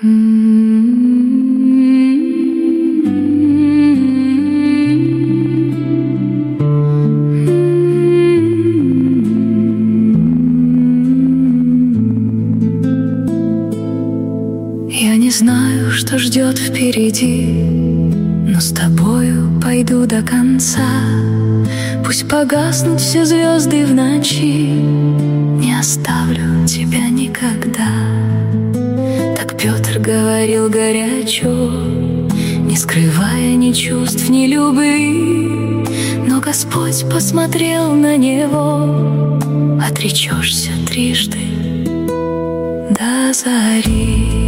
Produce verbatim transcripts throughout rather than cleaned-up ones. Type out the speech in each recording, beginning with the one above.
Я не знаю, что ждет впереди, но с тобою пойду до конца. Пусть погаснут все звезды в ночи, не оставлю тебя никогда. Так Петр говорил горячо, не скрывая ни чувств, ни любви. Но Господь посмотрел на него: отречешься трижды до зари.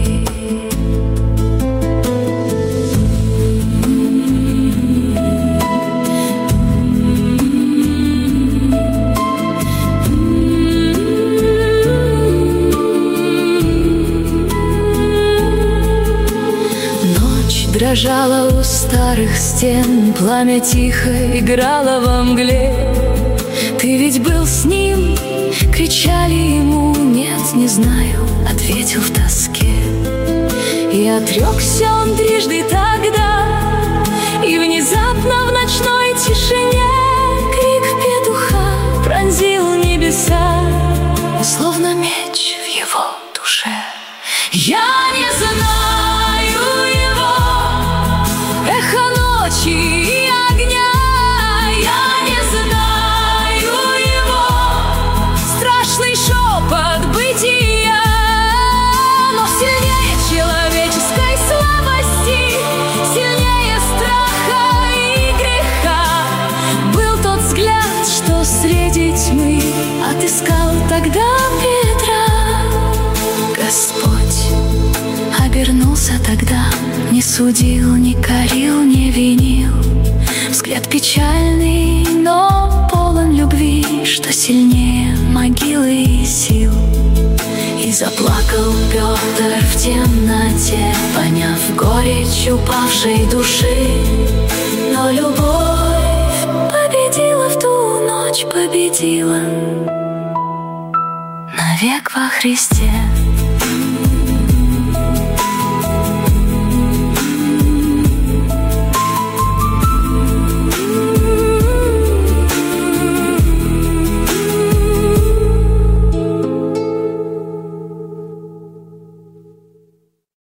Дрожала у старых стен, пламя тихо играло во мгле. Ты ведь был с ним, кричали ему. Нет, не знаю, ответил в тоске. И отрекся он трижды тогда, и внезапно в ночной тишине крик петуха пронзил небеса, словно меч в его душе. Я не знаю его, эхо ночи и огня. Я не знаю его, страшный шепот бытия. Но сильнее человеческой слабости, сильнее страха и греха был тот взгляд, что среди тьмы отыскал тогда Петра. Господь обернулся тогда, не судил, не корил, не винил. Взгляд печальный, но полон любви, что сильнее могилы и сил. И заплакал Петр в темноте, поняв горечь упавшей души. Но любовь победила в ту ночь, победила навек во Христе.